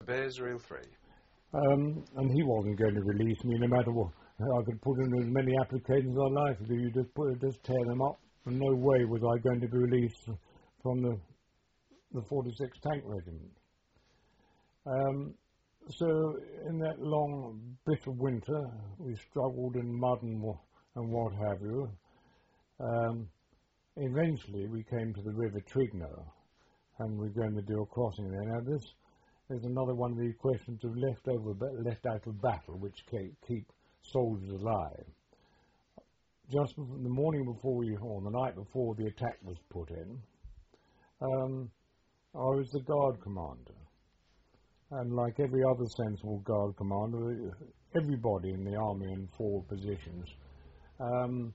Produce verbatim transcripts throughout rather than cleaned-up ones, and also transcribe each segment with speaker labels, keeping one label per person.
Speaker 1: Bears Reel three.
Speaker 2: Um, and he wasn't going to release me no matter what. I could put in as many applications as I like. You just put, just tear them up. And no way was I going to be released from the the forty-sixth Tank Regiment. Um, so in that long, bitter winter, we struggled in mud and, and what have you. Um, eventually, we came to the River Trigno, and we're going to do a crossing there. Now, this is another one of the questions of leftover, left out of battle, which keep soldiers alive. Just the morning before, we, or the night before the attack was put in, um, I was the guard commander. And like every other sensible guard commander, everybody in the army in forward positions um,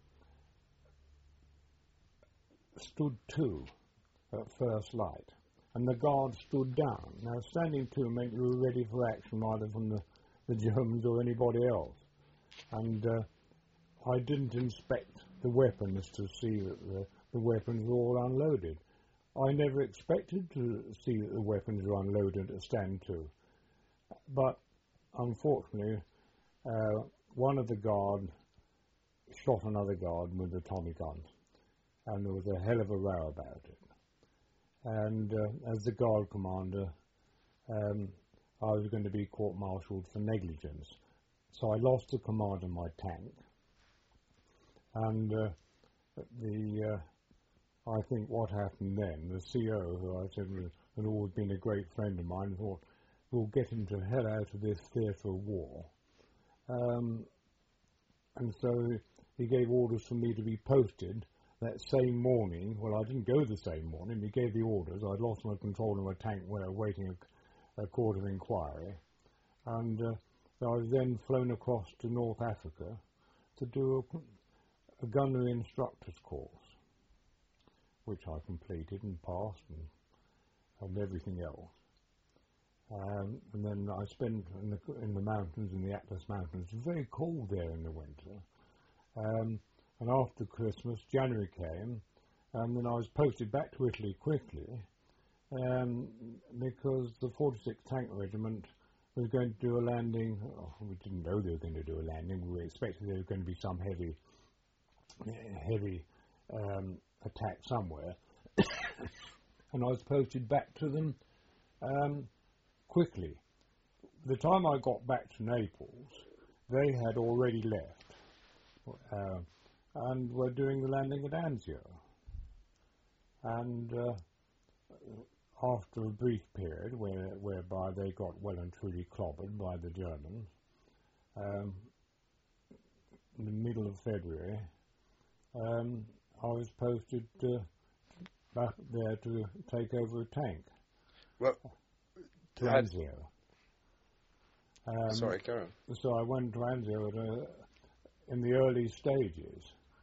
Speaker 2: stood to at first light. And the guard stood down. Now, standing to meant you were ready for action either from the, the Germans or anybody else. And uh, I didn't inspect the weapons to see that the, the weapons were all unloaded. I never expected to see that the weapons were unloaded at stand to. But unfortunately, uh, one of the guard shot another guard with a Tommy gun. And there was a hell of a row about it. And uh, as the guard commander, um, I was going to be court-martialed for negligence. So I lost the command of my tank. And uh, the uh, I think what happened then, the C O, who I said had always been a great friend of mine, thought, we'll get him to hell out of this theatre of war. Um, and so he gave orders for me to be posted that same morning. Well, I didn't go the same morning. He gave the orders. I'd lost my control of my tank while awaiting a, a court of inquiry. And uh, so I was then flown across to North Africa to do a, a gunnery instructor's course, which I completed and passed and, and everything else. Um, and then I spent in the, in the mountains, in the Atlas Mountains. It was very cold there in the winter. Um, and after Christmas, January came, and then I was posted back to Italy quickly um, because the forty-sixth Tank Regiment was going to do a landing. Oh, we didn't know they were going to do a landing. We were expecting there was going to be some heavy, heavy um, attack somewhere. And I was posted back to them um, quickly. The time I got back to Naples, they had already left uh, and were doing the landing at Anzio. And uh, after a brief period where, whereby they got well and truly clobbered by the Germans, um, in the middle of February, um, I was posted uh, back there to take over a tank.
Speaker 1: Well,
Speaker 2: to Anzio. Um,
Speaker 1: sorry, go on.
Speaker 2: So I went to Anzio at a, in the early stages,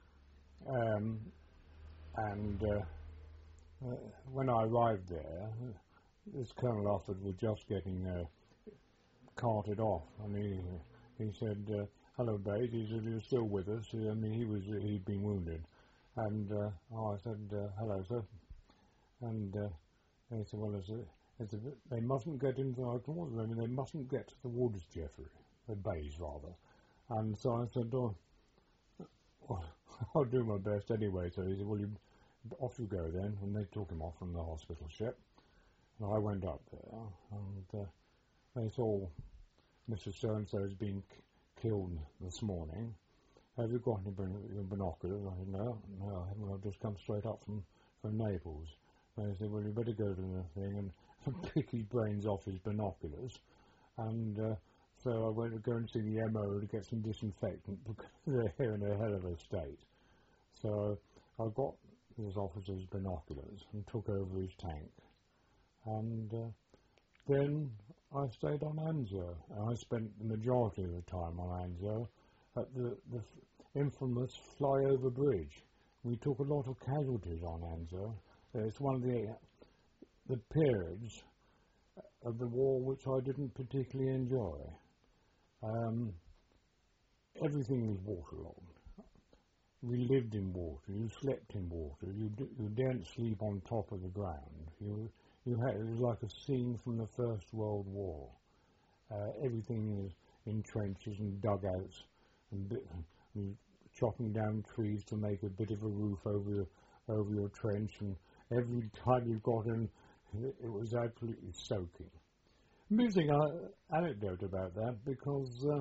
Speaker 2: um, and uh, uh, when I arrived there, this Colonel Offord was just getting uh, carted off, and he he said, uh, "Hello, Bates." He said he was still with us. I mean, he was he'd been wounded, and uh, oh, I said, uh, "Hello, sir," and uh, he said, "Well, it's a, it's a, they mustn't get into our claws. I mean, they mustn't get to the woods, Geoffrey, the bays rather." And so I said, "Oh, well, I'll do my best anyway." So he said, "Well, you, off you go then." And they took him off from the hospital ship. And I went up there, and uh, they saw Mister So-and-so has been k- killed this morning. "Have you got any bin- binoculars?" I said, "No, no, I haven't. I've just come straight up from, from Naples." And they said, "Well, you better go to the thing and pick his brains off his binoculars." And uh, so I went to go and see the M O to get some disinfectant because they're in a hell of a state. So I got his officer's binoculars and took over his tank. And uh, then I stayed on Anzio. I spent the majority of the time on Anzio at the, the f- infamous flyover bridge. We took a lot of casualties on Anzio. It's one of the the periods of the war which I didn't particularly enjoy. Um, everything was waterlogged. We lived in water. You slept in water. You d- you daren't sleep on top of the ground. You You had, it was like a scene from the First World War. Uh, everything was in trenches and dugouts, and, bit, and chopping down trees to make a bit of a roof over your, over your trench, and every time you got in, it, it was absolutely soaking. Amusing uh, anecdote about that, because uh,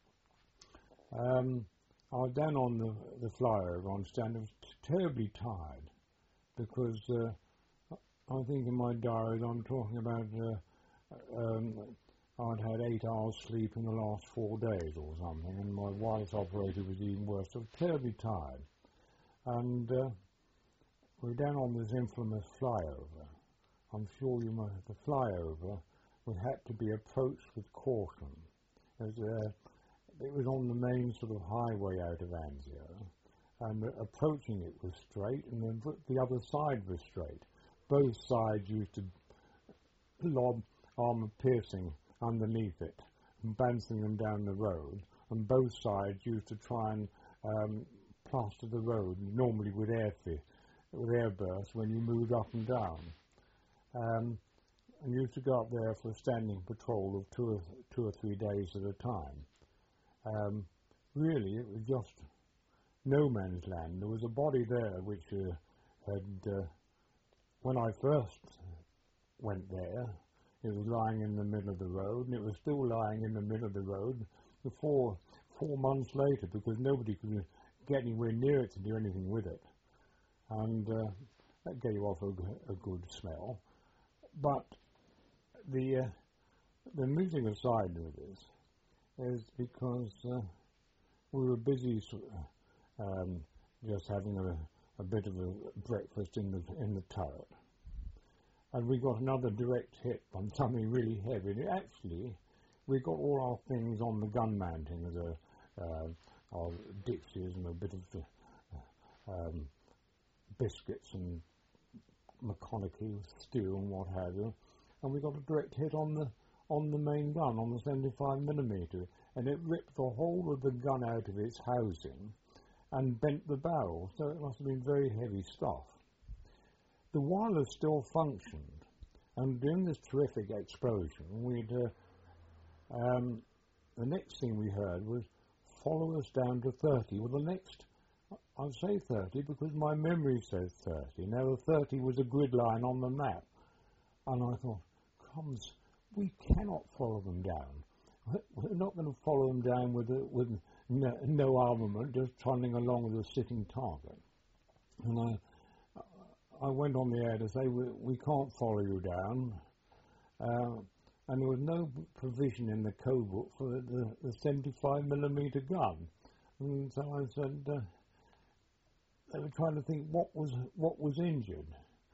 Speaker 2: um, I was down on the, the flyover on stand. I was terribly tired, because uh, I think in my diaries I'm talking about uh, um, I'd had eight hours sleep in the last four days or something, and my wireless operator was even worse. So I was terribly tired. And uh, we were down on this infamous flyover. I'm sure you might have the flyover. We had to be approached with caution. As, uh, it was on the main sort of highway out of Anzio, and uh, approaching it was straight, and then the other side was straight. Both sides used to lob armour-piercing underneath it, and bouncing them down the road, and both sides used to try and um, plaster the road, normally with air fi- with air bursts when you moved up and down. Um, and used to go up there for a standing patrol of two or, two or three days at a time. Um, really, it was just no man's land. There was a body there which uh, had, uh, when I first went there, it was lying in the middle of the road, and it was still lying in the middle of the road before four months later, because nobody could get anywhere near it to do anything with it. And uh, that gave off a, a good smell. But the uh, the amusing aside of this is because uh, we were busy um, just having a, a bit of a breakfast in the in the turret, and we got another direct hit on something really heavy. And actually, we got all our things on the gun mounting, as a uh, our Dixies and a bit of uh, um, biscuits and McConaughey steel and what have you, and we got a direct hit on the on the main gun, on the seventy-five millimeter, and it ripped the whole of the gun out of its housing and bent the barrel, so it must have been very heavy stuff. The wireless still functioned, and during this terrific explosion, we'd uh, um, the next thing we heard was follow us down to thirty. Well, the next, I'd say thirty because my memory says thirty. Now, the thirty was a grid line on the map, and I thought, crumbs, we cannot follow them down. We're not going to follow them down with a, with no, no armament, just trundling along with a sitting target. And I, I went on the air to say, we, we can't follow you down. Uh, and there was no provision in the code book for the, the, the seventy-five millimeter gun. And so I said, uh, they were trying to think what was what was injured.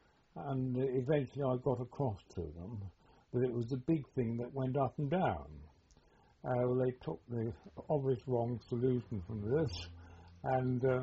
Speaker 2: And eventually I got across to them that it was the big thing that went up and down. Uh, well, they took the obvious wrong solution from this, and uh,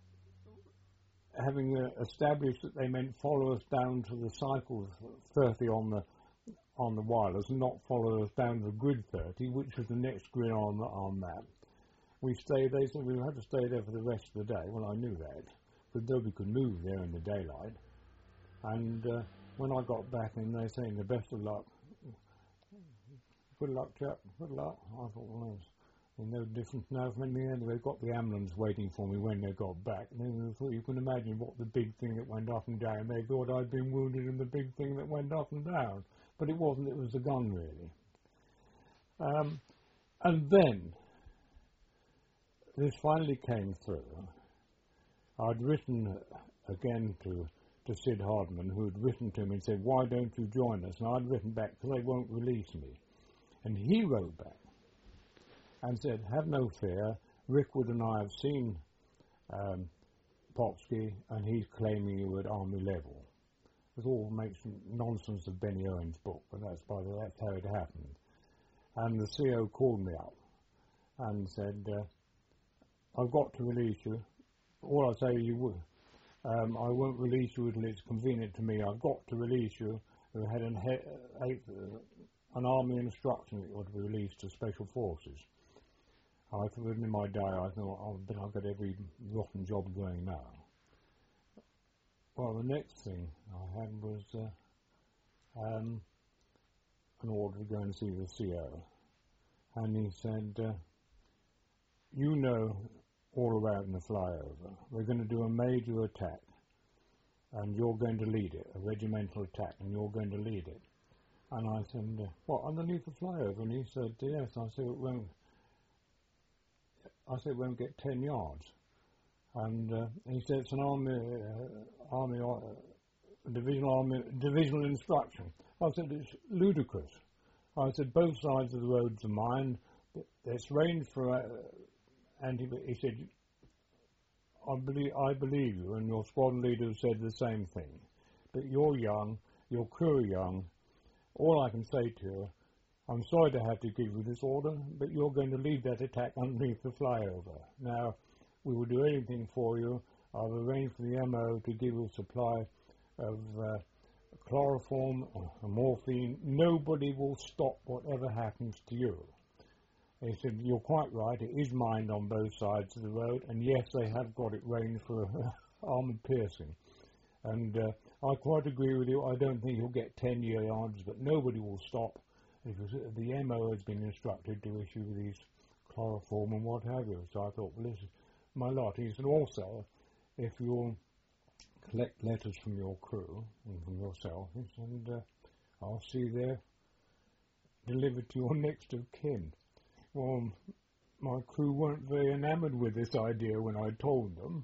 Speaker 2: having uh, established that they meant follow us down to the cycle thirty on the on the wireless, and not follow us down to grid thirty, which was the next grid on the on that. We stayed. They said we had to stay there for the rest of the day. Well, I knew that, but nobody could move there in the daylight. And uh, when I got back in, they saying the best of luck. Good luck, chap. Good luck. I thought, well, there's no difference now from anything. Anyway, they've got the ambulance waiting for me when they got back. And then I thought, you can imagine what the big thing that went up and down. They thought I'd been wounded in the big thing that went up and down. But it wasn't. It was the gun, really. Um, and then, this finally came through. I'd written again to, to Sid Hardman, who had written to me and said, why don't you join us? And I'd written back, because they won't release me. And he wrote back and said, have no fear, Rickwood and I have seen um, Popsky, and he's claiming you at army level. It all makes nonsense of Benny Owen's book, but that's, by the way, that's how it happened. And the C O called me up and said, uh, I've got to release you. All I say you will. Um, I won't release you until it's convenient to me. I've got to release you. We had an, he- uh, an army instruction that you ought to be released to special forces. I've written in my diary, I thought, oh, but I've got every rotten job going now. Well, the next thing I had was uh, um, an order to go and see the C O. And he said, uh, you know all about in the flyover. We're going to do a major attack, and you're going to lead it, a regimental attack, and you're going to lead it. And I said, uh, what, underneath the flyover? And he said, yes. I said, it won't, I said, it won't get ten yards. And uh, he said, it's an army, uh, army, uh, divisional army, divisional instruction. I said, it's ludicrous. I said, both sides of the roads are mine. It's range for uh, anti. He said, I believe, I believe you, and your squad leader said the same thing. But you're young, your crew are young. All I can say to you, I'm sorry to have to give you this order, but you're going to lead that attack underneath the flyover. Now, we will do anything for you. I've arranged for the M O to give you a supply of uh, chloroform or morphine. Nobody will stop whatever happens to you. He said, you're quite right, it is mined on both sides of the road, and yes, they have got it ranged for uh, armoured piercing. And uh, I quite agree with you, I don't think you'll get ten yards, but nobody will stop, because the M O has been instructed to issue these chloroform and what have you. So I thought, well, this is my lot. He said, also, if you'll collect letters from your crew and from yourself, and uh, I'll see they're delivered to your next of kin. Well, my crew weren't very enamoured with this idea when I told them,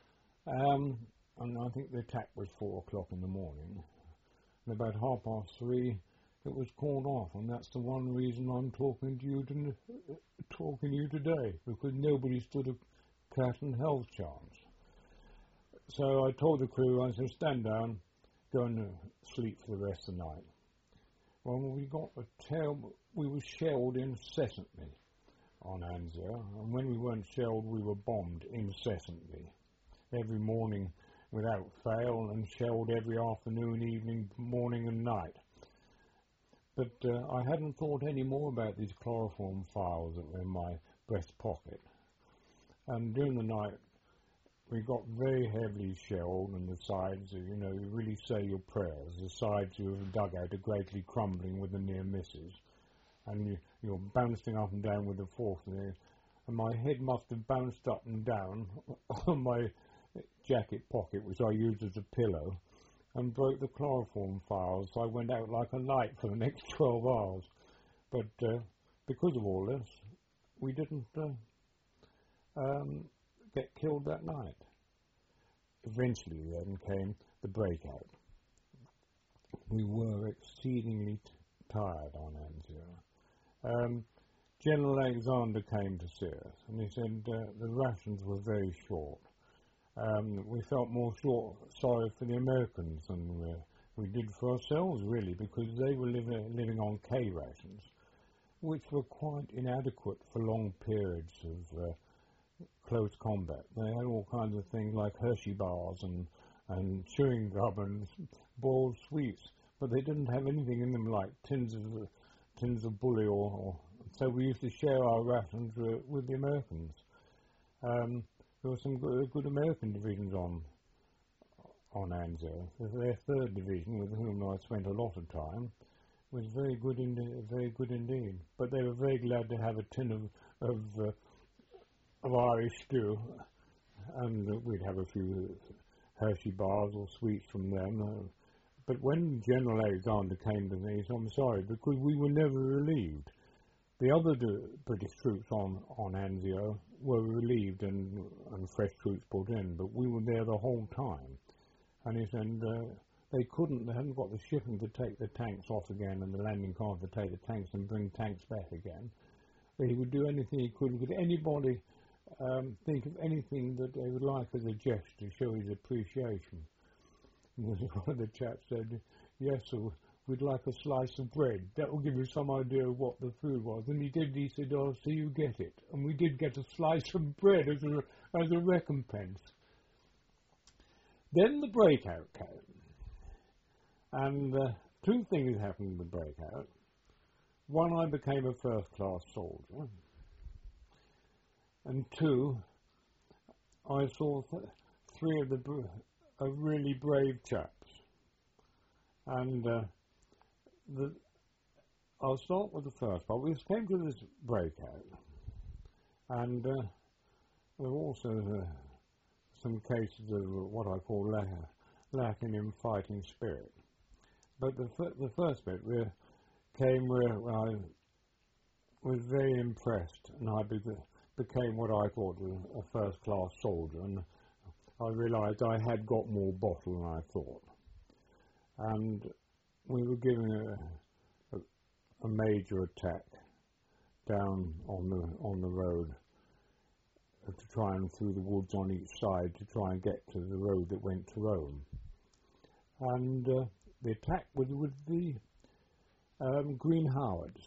Speaker 2: um, and I think the attack was four o'clock in the morning, and about half past three it was called off, and that's the one reason I'm talking to you to, uh, talking to you today, because nobody stood a cat and hell's chance. So I told the crew, I said, stand down, go and uh, sleep for the rest of the night. Well, we got a terrible, we were shelled incessantly on Anzio, and when we weren't shelled, we were bombed incessantly. Every morning without fail, and shelled every afternoon, evening, morning and night. But uh, I hadn't thought any more about these chloroform files that were in my breast pocket. And during the night, we got very heavily shelled, and the sides, you know, you really say your prayers. The sides of the dugout are greatly crumbling with the near misses. And you, you're bouncing up and down with the fourth there. And my head must have bounced up and down on my jacket pocket, which I used as a pillow, and broke the chloroform files. So I went out like a light for the next twelve hours. But uh, because of all this, we didn't uh, um, get killed that night. Eventually then came the breakout. We were exceedingly t tired on Anzio. Um, General Alexander came to see us, and he said uh, the rations were very short. Um, we felt more short, sorry for the Americans than we, we did for ourselves, really, because they were living, living on K rations, which were quite inadequate for long periods of uh, close combat. They had all kinds of things like Hershey bars and, and chewing gum and boiled sweets, but they didn't have anything in them like tins of tins of bully, or, or so we used to share our rations uh, with the Americans. Um, there were some good, good American divisions on on Anzio. Their third division, with whom I spent a lot of time, was very good, in, very good indeed. But they were very glad to have a tin of of, uh, of Irish stew, and uh, we'd have a few Hershey bars or sweets from them. Uh, but when General Alexander came to me, he said, I'm sorry, because we were never relieved. The other British troops on, on Anzio were relieved and, and fresh troops put in, but we were there the whole time. And he said uh, they couldn't, they hadn't got the shipping to take the tanks off again and the landing cars to take the tanks and bring tanks back again. But he would do anything he could. Could anybody um, think of anything that they would like as a gesture to show his appreciation? And one of the chaps said, yes, sir, we'd like a slice of bread. That will give you some idea of what the food was. And he did, he said, oh, so you get it. And we did get a slice of bread as a, as a recompense. Then the breakout came. And uh, two things happened in the breakout. One, I became a first-class soldier. And two, I saw th three of the br of really brave chaps. And uh, the, I'll start with the first part. We came to this breakout, and uh, there were also uh, some cases of what I call lack, lacking in fighting spirit. But the, fir the first bit we came where I was very impressed, and I be became what I thought was a first-class soldier, and I realised I had got more bottle than I thought. And we were given a, a, a major attack down on the on the road uh, to try and through the woods on each side to try and get to the road that went to Rome. And uh, the attack was with the um, Green Howards,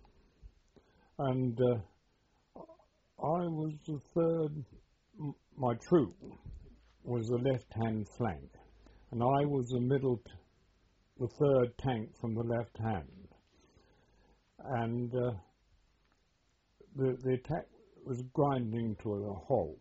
Speaker 2: and uh, I was the third. M my troop was the left-hand flank, and I was the middle, t the third tank from the left hand. And uh, the the attack was grinding to a halt,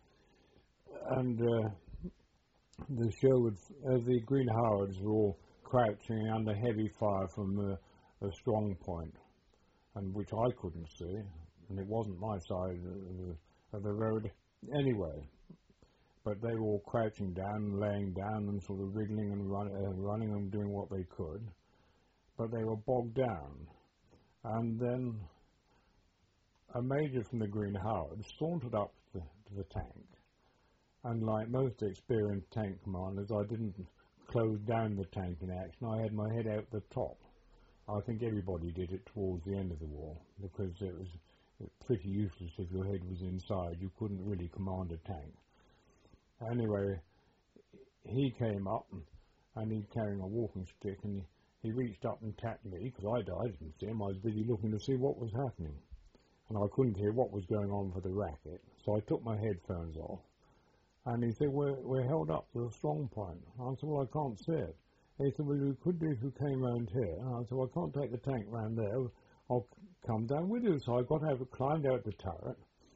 Speaker 2: and uh, the show would, uh, the Green Howards were all crouching under heavy fire from uh, a strong point, and which I couldn't see, and it wasn't my side of the, of the road anyway. But they were all crouching down and laying down and sort of wriggling and run, uh, running and doing what they could, but they were bogged down. And then a major from the Green Howards sauntered up to the, to the tank, and like most experienced tank commanders, I didn't close down the tank in action. I had my head out the top. I think everybody did it towards the end of the war, because it was pretty useless if your head was inside. You couldn't really command a tank. Anyway, he came up, and he carrying a walking stick, and he, he reached up and tapped me, because I, I didn't see him. I was busy looking to see what was happening, and I couldn't hear what was going on for the racket. So I took my headphones off, and he said, we're, we're held up to a strong point. I said, well, I can't see it. He said, well, you could do if you came round here. And I said, well, I can't take the tank round there. I'll come down with you. So I got over, climbed out the turret,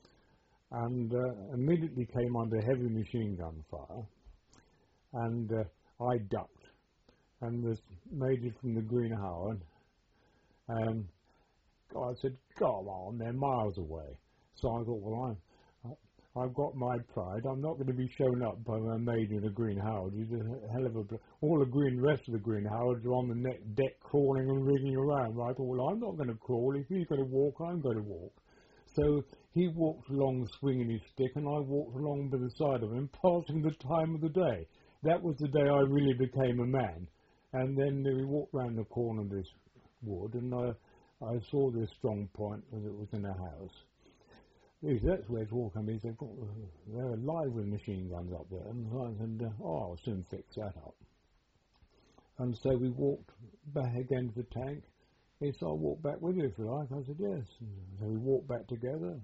Speaker 2: and uh, immediately came under heavy machine gun fire, and uh, I ducked, and this major from the Green Howard, um, I said, come on, they're miles away. So I thought, well, I'm, I've got my pride. I'm not going to be shown up by my major in the Green Howard. He's a hell of a... All the green rest of the Green Howards are on the net deck crawling and wriggling around. I thought, well, I'm not going to crawl. If he's going to walk, I'm going to walk. So he walked along swinging his stick, and I walked along by the side of him, passing the time of the day. That was the day I really became a man. And then we walked round the corner of this wood, and I, I saw this strong point as it was in a house. He said, that's where it's all coming. He said, they're alive with machine guns up there. And so I said, oh, I'll soon fix that up. And so we walked back again to the tank. He said, I'll walk back with you if you like. I said, yes. And so we walked back together.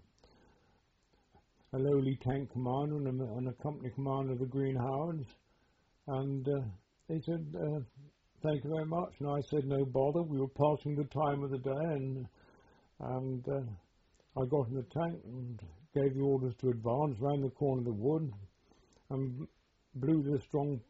Speaker 2: A lowly tank commander and a, and a company commander of the Green Howards. And uh, he said, uh, thank you very much. And I said, no bother. We were passing the time of the day, and and uh, I got in the tank and gave the orders to advance round the corner of the wood and blew the strong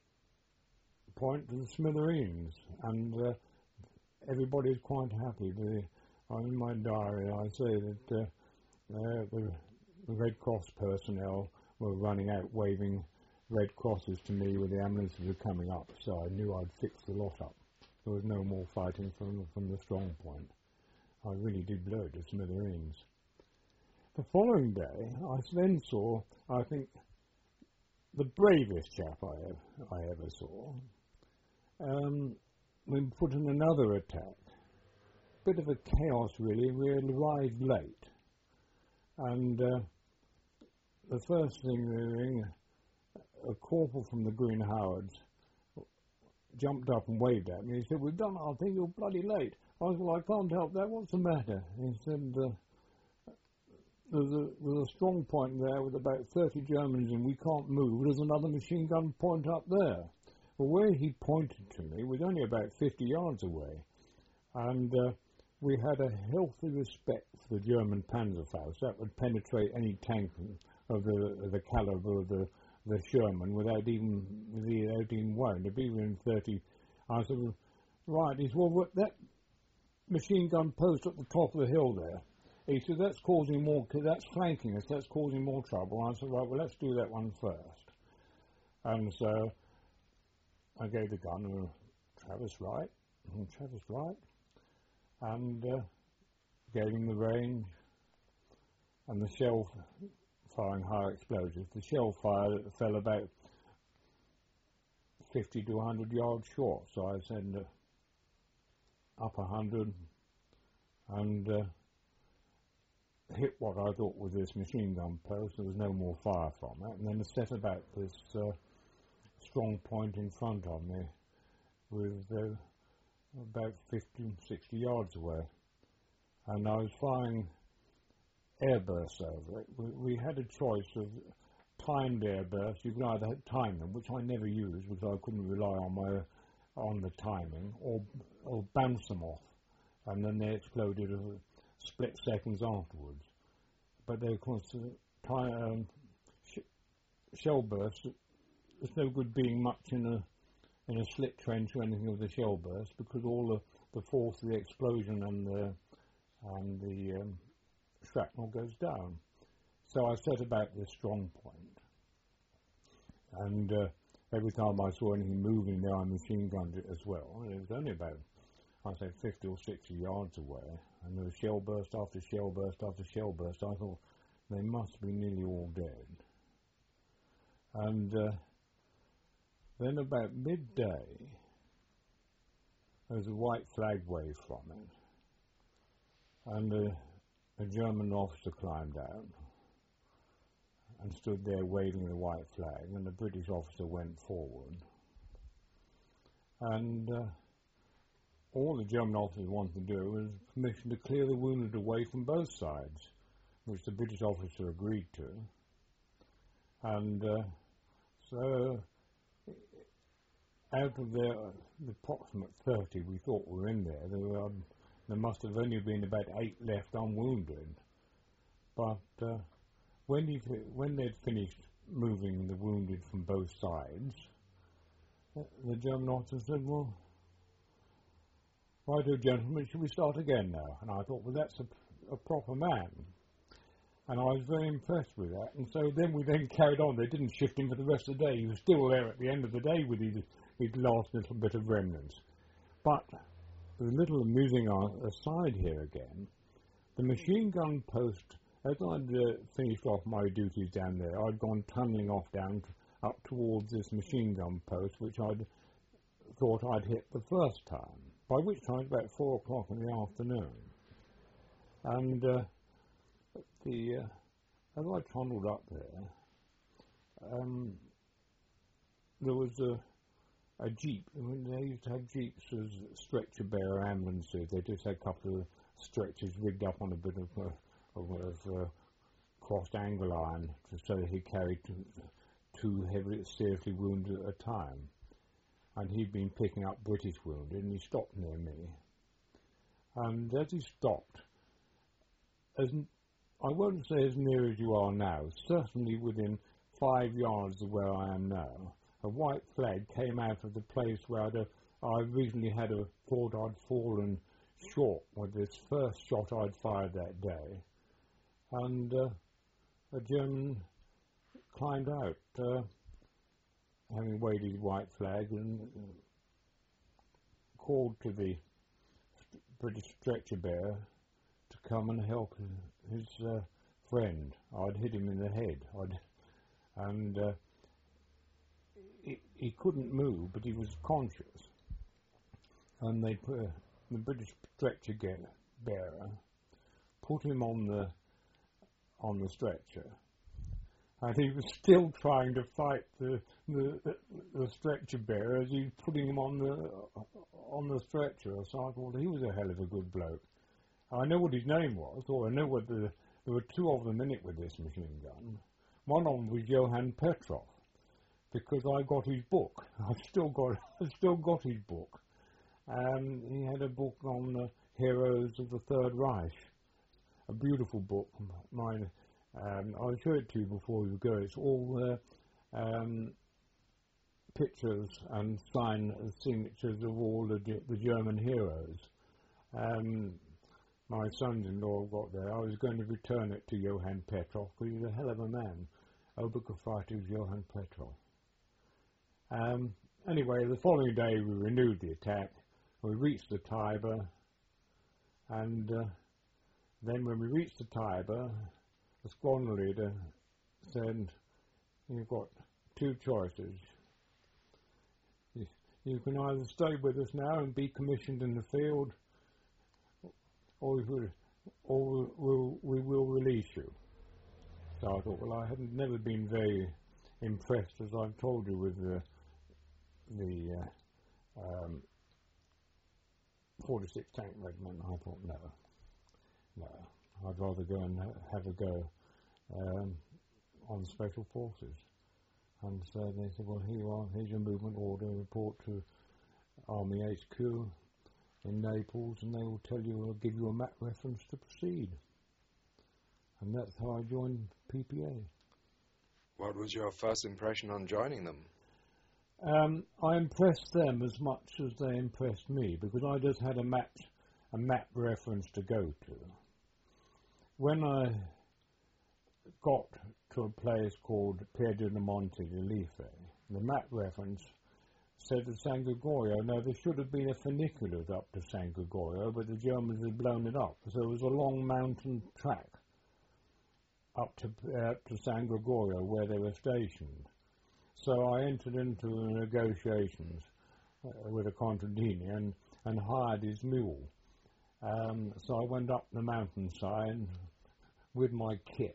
Speaker 2: point to the smithereens. And uh, everybody was quite happy. The, in my diary, I say that uh, uh, the, the Red Cross personnel were running out waving red crosses to me with the ambulances were coming up, so I knew I'd fixed the lot up. There was no more fighting from, from the strong point. I really did blow it to smithereens. The following day, I then saw, I think, the bravest chap I ever, I ever saw. Um, we put in another attack. Bit of a chaos, really. We arrived late. And uh, the first thing we were doing, a corporal from the Green Howards jumped up and waved at me. He said, we've done our thing, you're bloody late. I said, well, I can't help that, what's the matter? He said, uh, there's, a, there's a strong point there with about thirty Germans and we can't move. There's another machine gun point up there. Well, where he pointed to me was only about fifty yards away. And uh, we had a healthy respect for the German Panzerfaust. That would penetrate any tank of the, of the caliber of the, the Sherman without even, without even worrying. To be within thirty, I said, Right, he said, well, what, that machine gun post at the top of the hill there, he said, that's causing more, that's flanking us, that's causing more trouble. I said, right, well, let's do that one first. And so I gave the gun to Travis Wright, and Travis Wright, and uh, gave him the range and the shell firing high explosives. The shell fire fell about fifty to one hundred yards short, so I sent uh, up one hundred and uh, hit what I thought was this machine gun post. There was no more fire from it, and then set about this uh, strong point in front of me with uh, about fifty, sixty yards away, and I was firing airbursts over it. We, we had a choice of timed airbursts. You could either time them, which I never used because I couldn't rely on my on the timing, or or bounce them off, and then they exploded a split seconds afterwards. But they, of course, uh, time, um, sh shell bursts. It's no good being much in a in a slit trench or anything of the shell burst, because all the, the force of the explosion and the and the um, shrapnel goes down. So I set about this strong point, and uh, every time I saw anything moving there, I machine gunned it as well. And it was only about, I say, fifty or sixty yards away, and there was shell burst after shell burst after shell burst. I thought they must be nearly all dead. And uh, then about midday, there was a white flag wave from it, and a, a German officer climbed out and stood there waving the white flag, and the British officer went forward. And uh, all the German officers wanted to do was permission to clear the wounded away from both sides, which the British officer agreed to. And uh, so out of the, uh, the approximate thirty we thought were in there, there, were, um, there must have only been about eight left unwounded. But uh, when, he, when they'd finished moving the wounded from both sides, uh, the German officer said, well, right, gentlemen, should we start again now? And I thought, well, that's a, a proper man. And I was very impressed with that. And so then we then carried on. They didn't shift him for the rest of the day. He was still there at the end of the day with his, his last little bit of remnants. But a little amusing aside here again, the machine gun post, as I'd uh, finished off my duties down there, I'd gone tunnelling off down to, up towards this machine gun post, which I'd thought I'd hit the first time, by which time it was about four o'clock in the afternoon. And uh, the uh, as I trundled up there, um, there was a, a jeep. I mean, they used to have jeeps as stretcher bearer ambulances. They just had a couple of stretchers rigged up on a bit of, uh, of, of uh, crossed angle iron, so that he carried two, two heavily, seriously wounded at a time. And he'd been picking up British wounded, and he stopped near me. And as he stopped, as I won't say as near as you are now, certainly within five yards of where I am now, a white flag came out of the place where I'd, uh, I originally had a, thought I'd fallen short with this first shot I'd fired that day. And uh, a German climbed out, uh, having waved his white flag, and uh, called to the st British stretcher bearer to come and help his, his uh, friend. I'd hit him in the head, I'd, and uh, he, he couldn't move, but he was conscious. And they put, uh, the British stretcher bearer put him on the on the stretcher, and he was still trying to fight the the, the stretcher bearer as he was putting him on the on the stretcher. So I thought he was a hell of a good bloke. I know what his name was, or I know what the there were two of them in it with this machine gun. One of them was Johann Petrov, because I got his book. I've still got I've still got his book, and he had a book on the heroes of the Third Reich. A beautiful book. Mine, um, I'll show it to you before you go. It's all uh, um, pictures and sign signatures of all the, the German heroes. Um, my sons-in-law got there. I was going to return it to Johann Petrov because he's a hell of a man. Obergefreiter Johann Petrov. Um, anyway, the following day we renewed the attack. We reached the Tiber, and uh, then when we reached the Tiber, the squadron leader said, "You've got two choices. You, you can either stay with us now and be commissioned in the field, or we will, or we'll, we will release you." So I thought, well, I had never been very impressed, as I've told you, with the, the uh, um, forty-sixth Tank Regiment. I thought, no, no, I'd rather go and ha- have a go um, on Special Forces. And so they said, well, here you are, here's your movement order, report to Army H Q in Naples, and they will tell you, or give you a map reference to proceed. And that's how I joined P P A.
Speaker 1: What was your first impression on joining them?
Speaker 2: Um, I impressed them as much as they impressed me, because I just had a map, a map reference to go to. When I got to a place called Piedimonte di Life, the map reference said to San Gregorio. Now, there should have been a funicular up to San Gregorio, but the Germans had blown it up. So it was a long mountain track up to, uh, to San Gregorio, where they were stationed. So I entered into negotiations uh, with a contadini and, and hired his mule. Um, so I went up the mountainside with my kit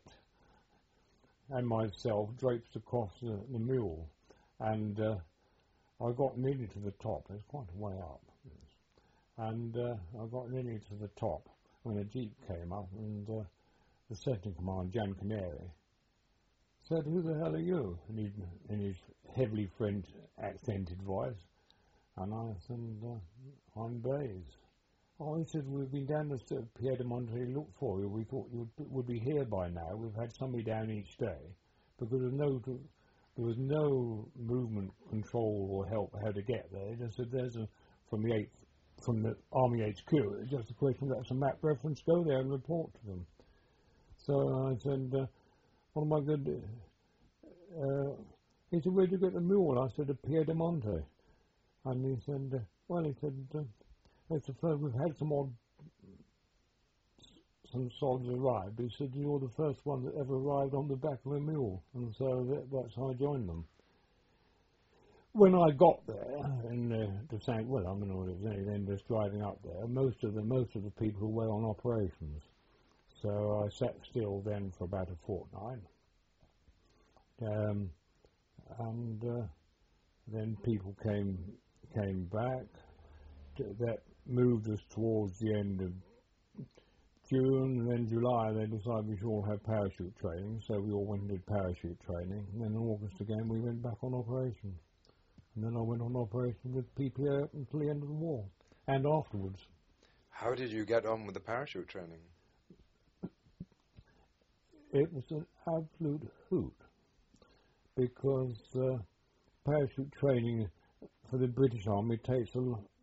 Speaker 2: and myself draped across the, the mule. And uh, I got nearly to the top. There's quite a way up. And uh, I got nearly to the top when a jeep came up, and uh, the second commander, Jan Canary, said, "Who the hell are you?" in his, in his heavily French accented voice. And I said, uh, "I'm Bays." "Oh," he said, "we've been down to Piedimonte to look for you. We thought you would, would be here by now. We've had somebody down each day, because there's no, there was no movement control or help how to get there. They just said, there's a, from the eighth, from the Army H Q, it's just a question of that's a map reference, go there and report to them." So I said, uh, "What am I going to do?" Uh, he said, "Where'd you get the mule?" I said, "At Piedimonte." And he said, uh, well, he said, uh, "That's the first, we've had some odd, some soldiers arrive." He said, "You're the first one that ever arrived on the back of a mule." And so that, that's how I joined them. When I got there, and uh, to say, well, I mean, it was only then just driving up there, most of the, most of the people were on operations. So I sat still then for about a fortnight. Um, and uh, then people came came back. That moved us towards the end of June, and then July they decided we should all have parachute training, so we all went and did parachute training. And then in August again we went back on operation. And then I went on operation with P P A up until the end of the war, and afterwards.
Speaker 1: How did you get on with the parachute training?
Speaker 2: It was an absolute hoot, because uh, parachute training for the British Army takes a,